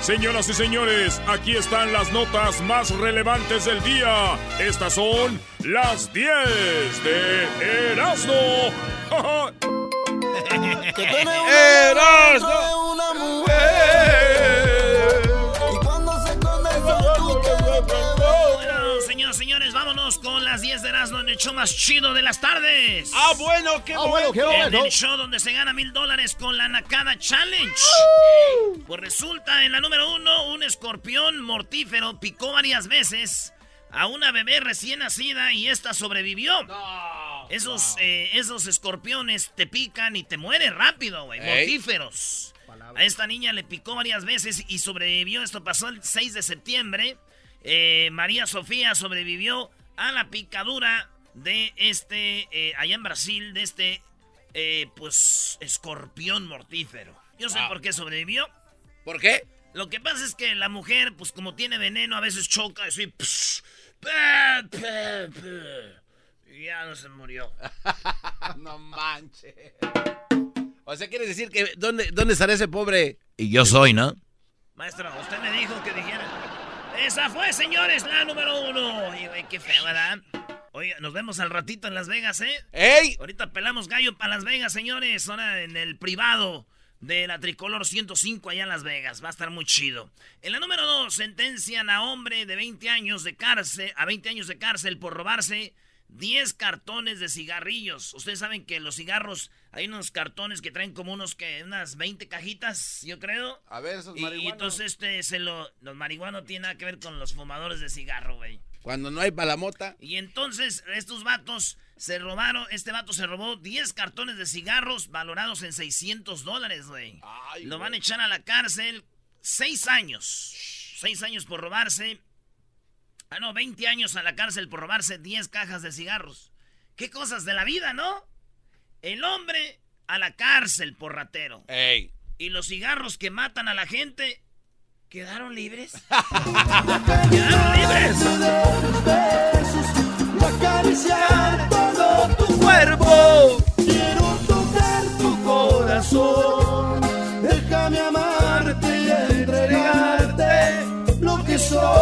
Señoras y señores, aquí están las notas más relevantes del día. Estas son las 10 de Erasmo. Que tiene ¡Erasmo! una mujer. Y cuando se condensa tú Bueno, señores, vámonos con las 10 de Erasmo en el show más chido de las tardes. ¡Ah, bueno! ¡Qué bueno! En el show donde se gana $1,000 con la Nakada Challenge. Pues resulta, en la número 1, un escorpión mortífero picó varias veces a una bebé recién nacida y esta sobrevivió. Esos escorpiones te pican y te mueres rápido, güey. Mortíferos. A esta niña le picó varias veces y sobrevivió. Esto pasó el 6 de septiembre. María Sofía sobrevivió a la picadura de allá en Brasil, de pues, escorpión mortífero. Yo sé por qué sobrevivió. ¿Por qué? Lo que pasa es que la mujer, pues como tiene veneno, a veces choca así. Y ya no se murió. No manches. O sea, ¿quieres decir que dónde estará ese pobre? Y yo soy, ¿no? Maestro, usted me dijo que dijera. Esa fue, señores, la número 1. Oye, güey, qué feo, ¿verdad? Oye, nos vemos al ratito en Las Vegas, ¿eh? ¡Ey! Ahorita pelamos gallo para Las Vegas, señores. Ahora en el privado de la Tricolor 105 allá en Las Vegas. Va a estar muy chido. En la número 2, sentencian a hombre de 20 años de cárcel por robarse 10 cartones de cigarrillos. Ustedes saben que los cigarros, hay unos cartones que traen como unas 20 cajitas, yo creo. A ver, esos marihuanos. Y entonces los marihuanos no tienen nada que ver con los fumadores de cigarro, güey. Cuando no hay para la mota. Y entonces estos vatos este vato se robó 10 cartones de cigarros valorados en $600, güey. Lo van a echar a la cárcel 6 años. 6 años por robarse. 20 años a la cárcel por robarse 10 cajas de cigarros. Qué cosas de la vida, ¿no? El hombre a la cárcel por ratero. ¡Ey! Y los cigarros que matan a la gente, ¿quedaron libres? ¡Quedaron libres! Acariciar todo tu cuerpo. Quiero tocar tu corazón. Déjame amarte y entregarte lo que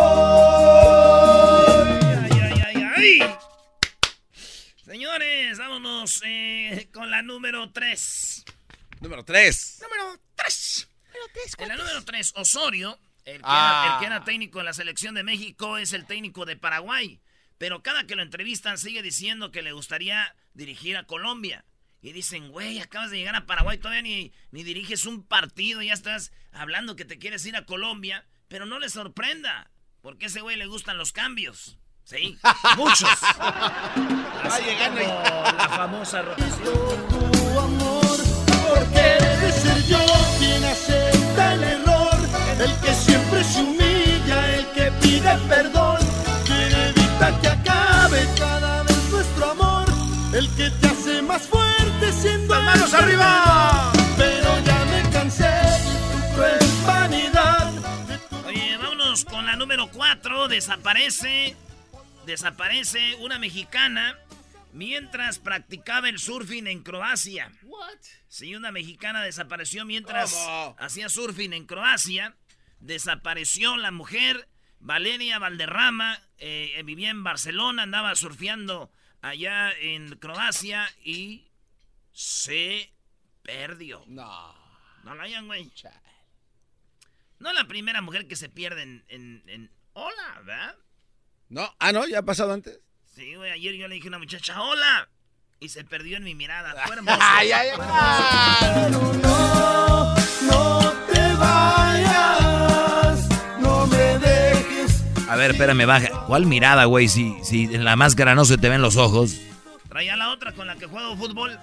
soy. ¡Ay! Señores, vámonos con la número 3. Número 3. En la número 3, Osorio, el que era técnico en la selección de México, es el técnico de Paraguay. Pero cada que lo entrevistan sigue diciendo que le gustaría dirigir a Colombia. Y dicen, güey, acabas de llegar a Paraguay, todavía ni diriges un partido, ya estás hablando que te quieres ir a Colombia. Pero no le sorprenda, porque a ese güey le gustan los cambios. Sí, muchos. Va llegando ahí. La famosa rotación. Tu amor, porque debe ser yo quien acepta el error, el que siempre se humilla, el que pide perdón, quien evita que acabe cada vez nuestro amor, el que te hace más fuerte siendo ¡Las manos arriba! Pero ya me cansé de tu cruel vanidad. Oye, vámonos con la número 4. Desaparece una mexicana mientras practicaba el surfing en Croacia. What? Sí, una mexicana desapareció mientras ¿Cómo? hacía surfing en Croacia. Desapareció la mujer, Valeria Valderrama, vivía en Barcelona, andaba surfeando allá en Croacia y se perdió. No. No la hayan, güey. No es la primera mujer que se pierde en... Hola, ¿verdad? No, no, ya ha pasado antes. Sí, güey, ayer yo le dije a una muchacha, ¡hola! Y se perdió en mi mirada. Fue hermoso. ¡Ay, ay, ay! Pero no te vayas, no me dejes. A ver, espérame, baja. ¿Cuál mirada, güey? Si en la máscara no se te ven los ojos. Traía la otra con la que juego fútbol.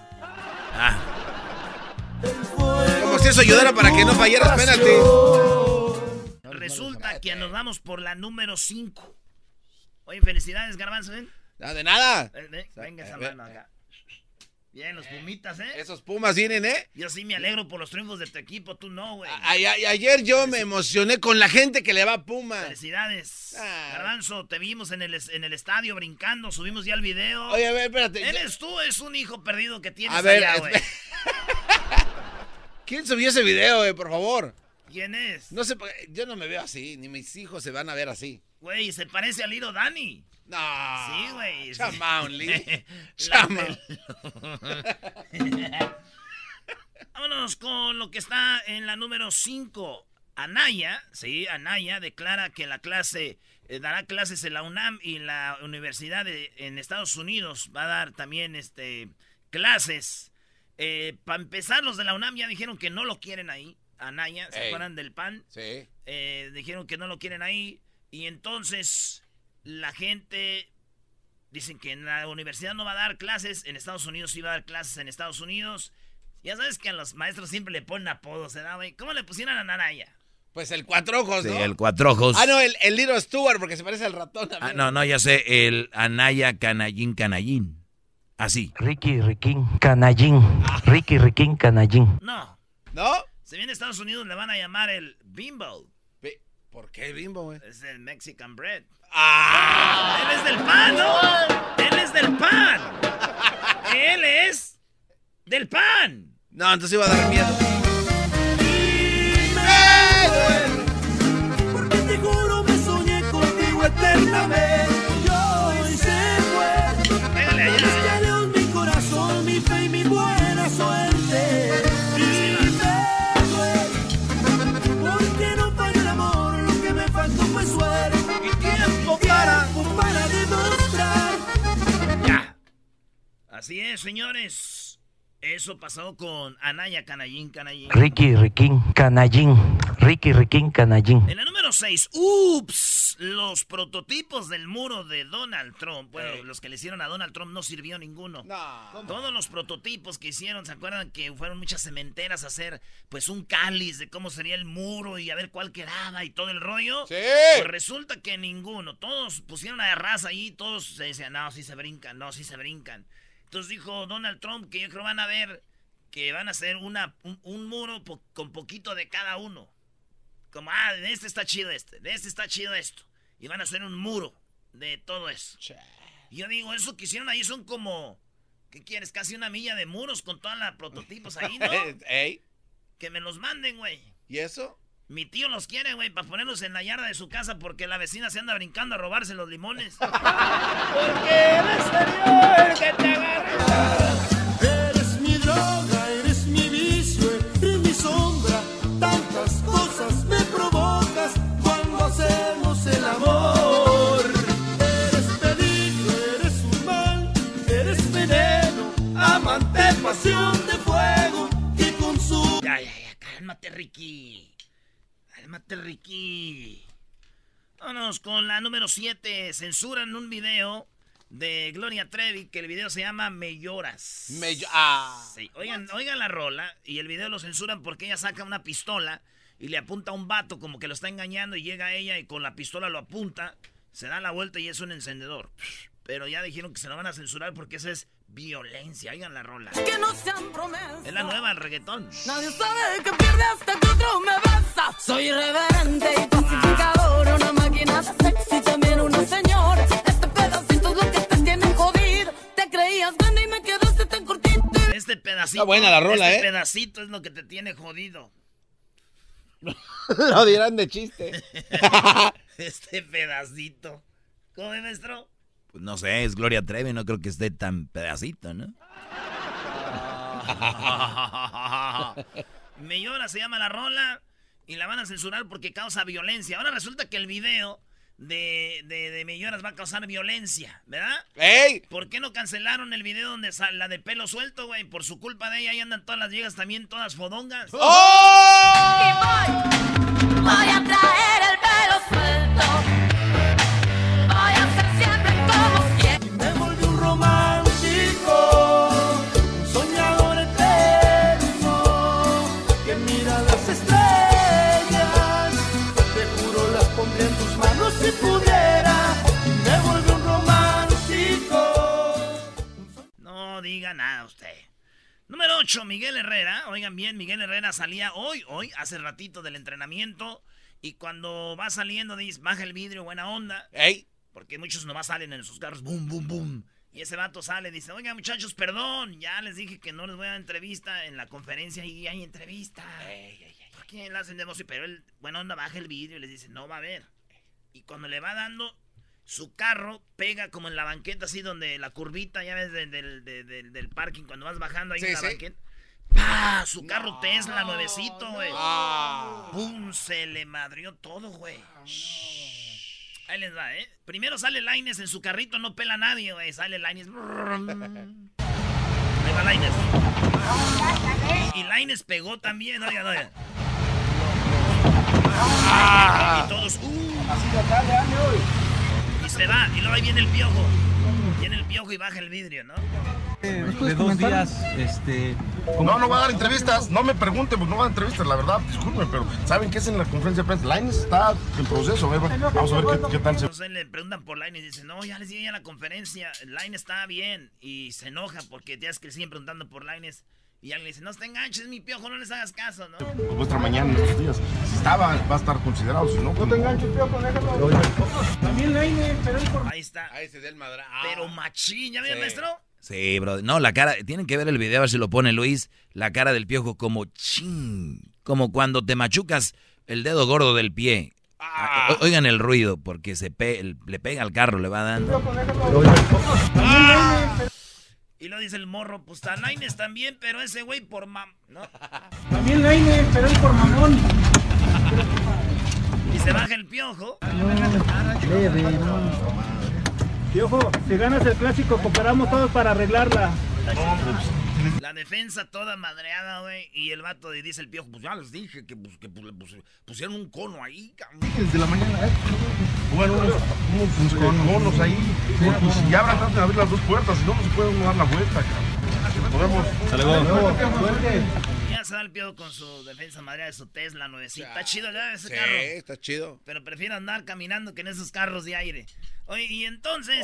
Como si eso ayudara para que no fallaras penalti. Resulta que nos vamos por la número 5. Oye, felicidades, Garbanzo, ¿ven? Nada de nada. Venga esa mano acá. Bien, los Pumitas, ¿eh? Esos Pumas vienen, ¿eh? Yo sí me alegro por los triunfos de tu equipo, tú no, güey. Ayer yo me emocioné con la gente que le va a Pumas. Felicidades. Garbanzo, te vimos en el estadio brincando, subimos ya el video. Oye, a ver, espérate. Eres tú, es un hijo perdido que tienes A ver, allá, güey. ¿Quién subió ese video, por favor? ¿Quién es? No sé, yo no me veo así, ni mis hijos se van a ver así. Güey, se parece a Little Danny. No. Sí, güey. Chamaun, Lee. Chamaun. Vámonos con lo que está en la número 5. Anaya, Anaya declara que la clase dará clases en la UNAM y la universidad en Estados Unidos va a dar también clases. Para empezar, los de la UNAM ya dijeron que no lo quieren ahí. Anaya, ¿se acuerdan del PAN? Sí. Dijeron que no lo quieren ahí. Y entonces la gente dicen que en la universidad no va a dar clases, en Estados Unidos sí va a dar clases en Estados Unidos. Ya sabes que a los maestros siempre le ponen apodos, ¿verdad, güey? ¿Cómo le pusieron a Anaya? Pues el Cuatro Ojos, ¿no? Sí, el Cuatro Ojos. Ah, no, el Little Stewart, porque se parece al ratón también. No, ya sé, el Anaya Canallín. Así. Ricky Riquín Canallín. Ricky Riquín Canallín. No. ¿No? Si viene a Estados Unidos le van a llamar el Bimbo. ¿Por qué Bimbo, güey? Es el Mexican bread. ¡Ah! Él es del PAN, ¿no? Él es del PAN. Él es del PAN. No, entonces iba a dar miedo. Porque te juro me soñé contigo eternamente. Yo hoy se fue. Pégale allá. Diste a Dios mi corazón, mi fe y mi buena suerte. Y me duele, porque no falló el amor, lo que me faltó fue suerte. Y tiempo para demostrar. Ya. Así es, señores. Eso pasó con Anaya Canallín. Ricky Riquín Canallín. Ricky Riquín Canallín. En la número 6, ups, los prototipos del muro de Donald Trump. Bueno, los que le hicieron a Donald Trump no sirvió ninguno. No. Todos los prototipos que hicieron, ¿se acuerdan que fueron muchas cementeras a hacer pues un cáliz de cómo sería el muro y a ver cuál quedaba y todo el rollo? Sí. Pues resulta que ninguno. Todos pusieron a raza ahí, todos se decían, no, sí se brincan, no, sí se brincan. Entonces dijo Donald Trump que yo creo van a ver que van a hacer un muro con poquito de cada uno. Como, de este está chido de este está chido esto. Y van a hacer un muro de todo eso. Y yo digo, eso que hicieron ahí son como, ¿qué quieres? Casi una milla de muros con todos los prototipos ahí, ¿no? ¿Ey? Que me los manden, güey. ¿Y eso? Mi tío los quiere, güey, para ponerlos en la yarda de su casa porque la vecina se anda brincando a robarse los limones. Porque eres el que te agarra. Eres mi droga, eres mi vicio, eres mi sombra. Tantas cosas me provocas cuando hacemos el amor. Eres peligro, eres un mal, eres veneno, amante, pasión de fuego que consume. Ya, cálmate, Ricky. Vámonos con la número 7. Censuran un video de Gloria Trevi, que el video se llama Me Lloras. Sí, oigan la rola, y el video lo censuran porque ella saca una pistola y le apunta a un vato como que lo está engañando y llega ella y con la pistola lo apunta, se da la vuelta y es un encendedor. Pero ya dijeron que se lo van a censurar porque eso es violencia. Oigan la rola. Que no sean promesas. Es la nueva, el reggaetón. Nadie sabe que pierde hasta que otro me besa. Soy irreverente y pacificador, una máquina de sexo y también una señora. Este pedacito es lo que te tiene jodido. Te creías grande y me quedaste tan cortito. Este pedacito. Está buena la rola, Este pedacito es lo que te tiene jodido. Lo dirán de chiste. Este pedacito. ¿Cómo es, maestro? Pues no sé, es Gloria Trevi, no creo que esté tan pedacito, ¿no? Me Llora se llama la rola y la van a censurar porque causa violencia. Ahora resulta que el video de Me Lloras va a causar violencia, ¿verdad? ¡Ey! ¿Por qué no cancelaron el video donde la de pelo suelto, güey? Por su culpa de ella, ahí andan todas las viejas también, todas fodongas. ¡Oh! Y voy a traer el pelo suelto. Voy a ser siempre como siempre. Me volví un romántico, un soñador eterno, que mira las estrellas. Te juro las pondría en tus manos si pudiera. Me volví un romántico. No diga nada usted. Número 8, Miguel Herrera. Oigan bien, Miguel Herrera salía hoy, hace ratito del entrenamiento. Y cuando va saliendo, dice, baja el vidrio, buena onda. ¡Ey! Porque muchos nomás salen en sus carros, boom, boom, boom. Y ese vato sale, dice, oiga, muchachos, perdón. Ya les dije que no les voy a dar entrevista en la conferencia y hay entrevista. que le hacen negocio, pero él, bueno, onda, baja el vidrio y les dice, no va a haber. Y cuando le va dando, su carro pega como en la banqueta, así donde la curvita, ya ves, del parking, cuando vas bajando ahí en la banqueta. ¡Pah! Su carro Tesla, nuevecito, güey. ¡Pum! Se le madrió todo, güey. Ahí les va, ¿eh? Primero sale Lainez en su carrito, no pela a nadie, güey. Sale Lainez. Ahí va Lainez. Y Lainez pegó también, oigan. Y todos, y se va, y luego ahí viene el Piojo. Viene el Piojo y baja el vidrio, ¿no? De 2 días, No va a dar entrevistas, no me pregunten, porque no va a dar entrevistas, la verdad, disculpen, pero ¿saben qué es en la conferencia de prensa? Lainez está en proceso, vamos a ver qué tal se... Entonces le preguntan por Lainez y dice, no, ya les dije a la conferencia, Lainez está bien, y se enoja porque ya es que le siguen preguntando por Lainez, y alguien le dice, no te enganches, mi Piojo, no les hagas caso, ¿no? Vuestra mañana en estos días, si estaba, va a estar considerado, si no... No te enganches, Piojo, déjalo. También Lainez, pero ahí está. Ahí se da el madra. Pero machín, ¿ya vio, maestro? Sí, bro. No, la cara, tienen que ver el video, a ver si lo pone Luis, la cara del Piojo como como cuando te machucas el dedo gordo del pie. Oigan el ruido, porque le pega al carro, le va dando. Y lo dice el morro, pues está Lainez también, pero ese güey por ¿no? También Lainez, pero él por mamón. Y se baja el Piojo. Piojo, si ganas el clásico, cooperamos todos para arreglarla. La defensa toda madreada, güey. Y el vato dice el Piojo, pues ya les dije que pusieron un cono ahí, cabrón. Desde la mañana, bueno, unos conos ahí. Pues ya habrá tanto de abrir las 2 puertas, si no, no se puede uno dar la vuelta, cabrón. Podemos. Ya se da el Piojo con su defensa madreada de su Tesla nuevecita. Está chido ya ese carro. Sí, está chido. Pero prefiero andar caminando que en esos carros de aire. Oye, y entonces...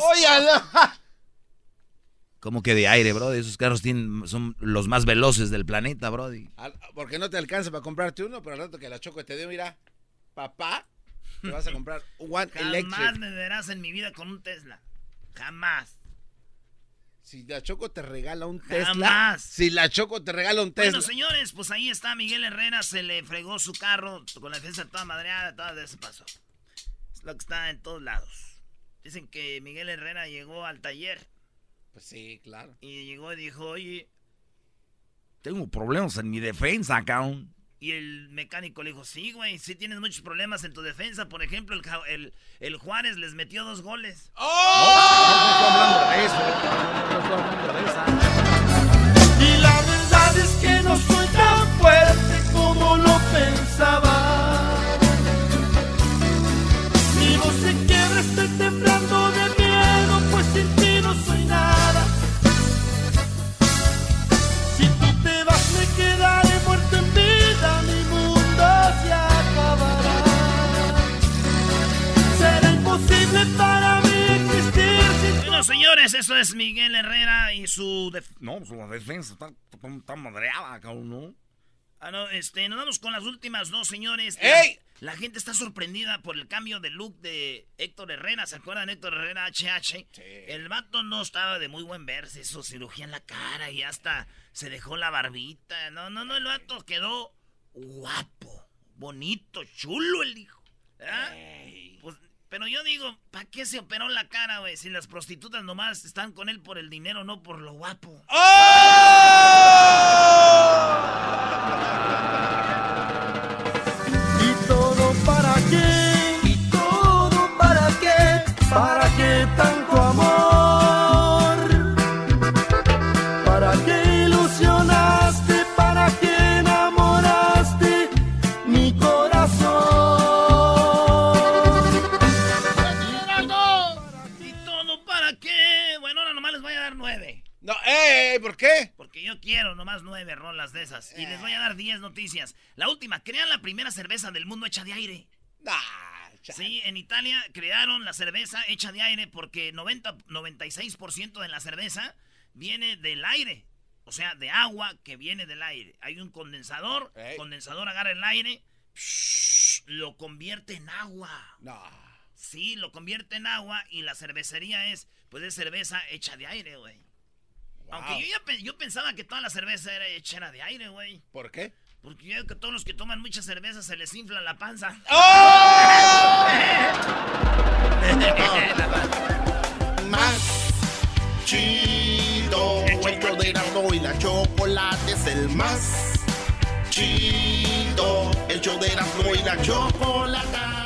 ¿Cómo que de aire, bro? Esos carros son los más veloces del planeta, bro. Porque no te alcanza para comprarte uno, pero al rato que la Choco te dé, mira, papá, te vas a comprar un One Electric. Jamás me verás en mi vida con un Tesla. Jamás. Si la Choco te regala un Tesla. Jamás. Si la Choco te regala un Tesla. Bueno, señores, pues ahí está Miguel Herrera. Se le fregó su carro con la defensa toda madreada. Todo eso pasó. Es lo que está en todos lados. Dicen que Miguel Herrera llegó al taller. Pues sí, claro. Y llegó y dijo, oye, tengo problemas en mi defensa, cabrón. Y el mecánico le dijo, sí, güey, sí tienes muchos problemas en tu defensa. Por ejemplo, el Juárez les metió 2 goles. Y la verdad es que no soy tan fuerte como lo pensaba. Mi voz se quiebra, estoy temblando de miedo, pues sin ti no soy nada. Si tú te vas me quedaré muerto en vida, mi mundo se acabará. Será imposible para mí existir sin... Bueno, señores, eso es Miguel Herrera y su defensa está madreada, cabrón, ¿no? Nos vamos con las últimas 2, señores. ¡Ey! La gente está sorprendida por el cambio de look de Héctor Herrera. ¿Se acuerdan de Héctor Herrera, HH? Sí. El vato no estaba de muy buen verse, hizo cirugía en la cara y hasta se dejó la barbita. No, el vato quedó guapo, bonito, chulo el hijo. Pues, pero yo digo, ¿para qué se operó la cara, güey? Si las prostitutas nomás están con él por el dinero, no por lo guapo. ¿Y todo para qué? ¿Y todo para qué? ¿Para qué tanto amor? ¿Para qué ilusionaste? ¿Para qué enamoraste mi corazón? ¿Y todo para qué? Bueno, ahora nomás les voy a dar 9. No, ¿por qué? Porque yo quiero nomás 9 rolas de esas. Y les voy a dar 10 noticias. La última, crean la primera cerveza del mundo hecha de aire. Sí, en Italia crearon la cerveza hecha de aire porque 96% de la cerveza viene del aire. O sea, de agua que viene del aire. Hay un condensador, condensador agarra el aire, lo convierte en agua. Sí, lo convierte en agua y la cervecería es cerveza hecha de aire, güey. Wow. Aunque yo pensaba que toda la cerveza era hecha de aire, güey. ¿Por qué? Porque yo creo que todos los que toman mucha cerveza se les infla la panza. ¡Oh! Más chido, el show de Erasmo y la Chocolate es el más chido, el show de Erasmo y la Chocolate.